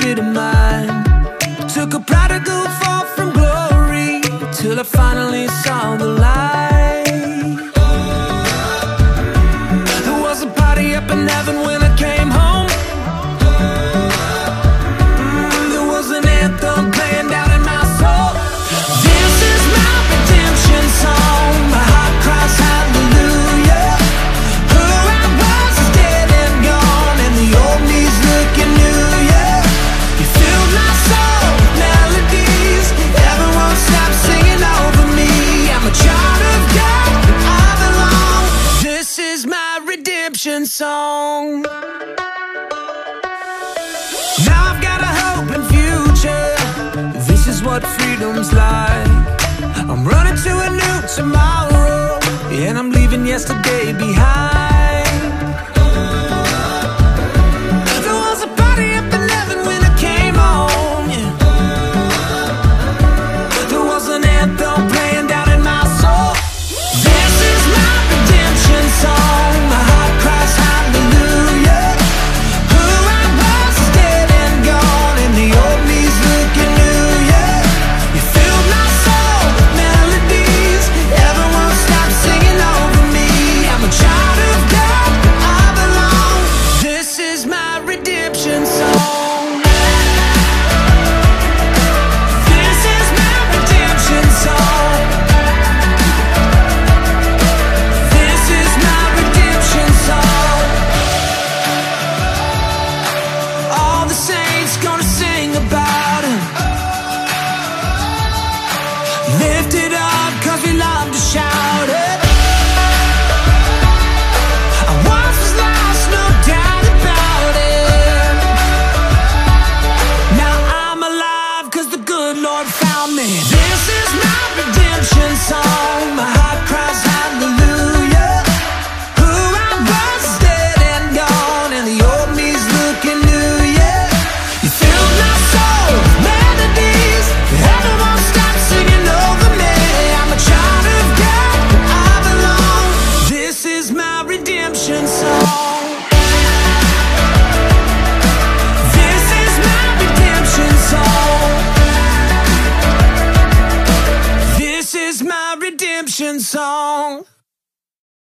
secret of mine. Took a prodigal fall from glory till I finally saw the light. There was a party up in heaven when I came home. There was an anthem playing down in my soul. This is my redemption song. My heart cries hallelujah. Who I was is dead and gone, and the old me's looking new, yeah. You filled my soul with melodies. Everyone stopped singing over me. I'm a child of God, and I belong. This is my redemption song. Now I've got a hope and future. This is what freedom's like. I'm running to a new tomorrow, and I'm leaving yesterday behind. There was a party up in heaven when I came home, yeah. There was an anthem playing down in my soul. This is my redemption song. My heart cries hallelujah. Who I was is dead and gone, and the old me's looking new, yeah. You filled my soul with melodies. Everyone stopped singing over me. I'm a child of God, I belong. This is my redemption song. This is my redemption song. This is my redemption song. All the saints gonna sing about it. Lift it up, cause we love to shout it. I once was lost, no doubt about it. Now I'm alive, cause the good Lord found me. This is my redemption song. My heart cries hallelujah. Who I was is dead and gone, and the old me's looking new, yeah. You filled my soul with melodies. Everyone stopped singing over me. I'm a child of God, I belong. This is my redemption song. This is my redemption song. This is my redemption song.